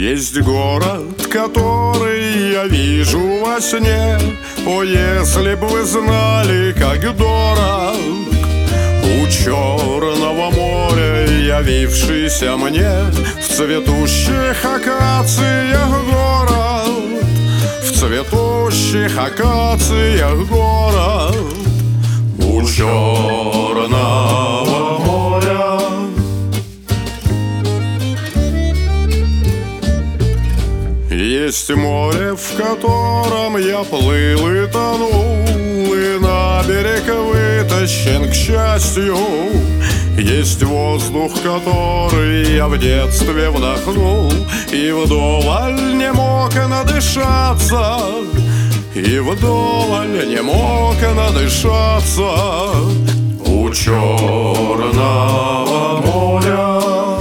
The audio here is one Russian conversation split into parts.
Есть город, который я вижу во сне. О, если б вы знали, как дорог у Черного моря явившийся мне в цветущих акациях город, в цветущих акациях город у Черного моря. Есть море, в котором я плыл и тонул, и на берег вытащен, к счастью. Есть воздух, который я в детстве вдохнул, и вдоволь не мог надышаться, и вдоволь не мог надышаться у Черного моря.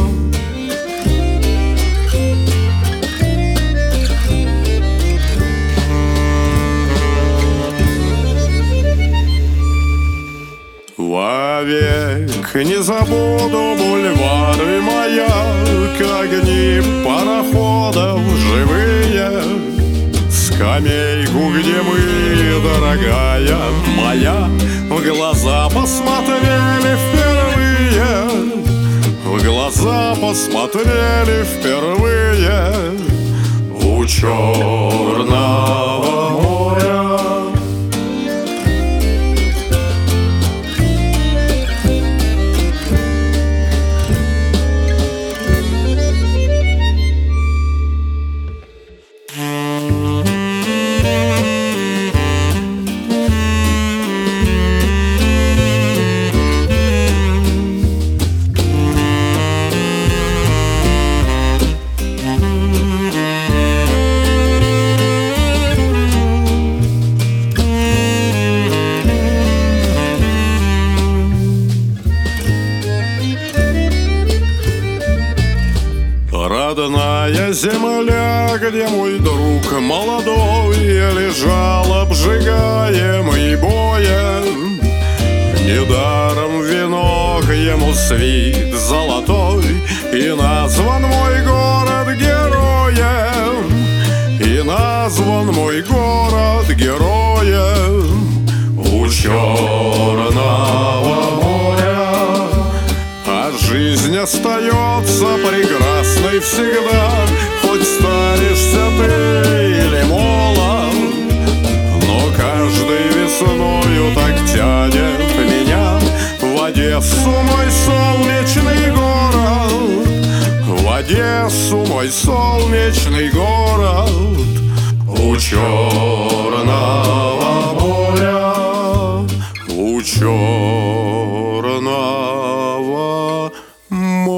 Вовек не забуду бульвары маяк, огни пароходов живые, скамейку, где мы, дорогая моя, в глаза посмотрели впервые, в глаза посмотрели впервые у Черного моря. Родная земля, где мой друг молодой лежал обжигаемый боем, недаром венок ему свит золотой, и назван мой город героем, и назван мой город героем у Черного моря. А жизнь остается прекрасной всегда, хоть старишься ты или молод, но каждой весною так тянет меня в Одессу, мой солнечный город, в Одессу, мой солнечный город у Черного моря, у Черного моря.